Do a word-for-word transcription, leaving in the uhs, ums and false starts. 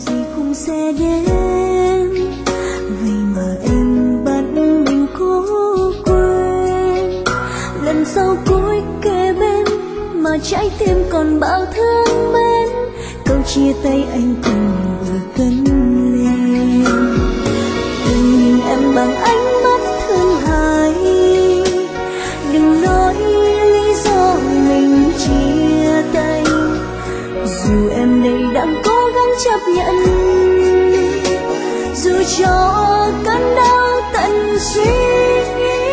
gì cũng sẽ đến, vậy mà em bắt mình cố quên. Lần sau cuối kề bên mà trái tim còn bao thương mến, câu chia tay anh cùng vừa cất lên. Đừng nhìn em bằng ánh mắt thương hại, đừng nói lý do mình chia tay, dù em đây đang cố gắng chấp nhận, dù cho cơn đau tận xuyên.